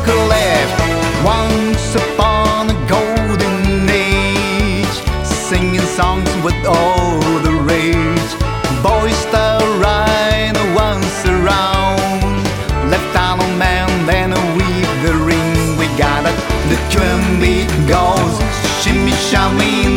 could live once upon a golden age, singing songs with all the rage. Boys that ride once around, left down on man, then weave the ring. We got it, the drum beat goes, shimmy, shimmy.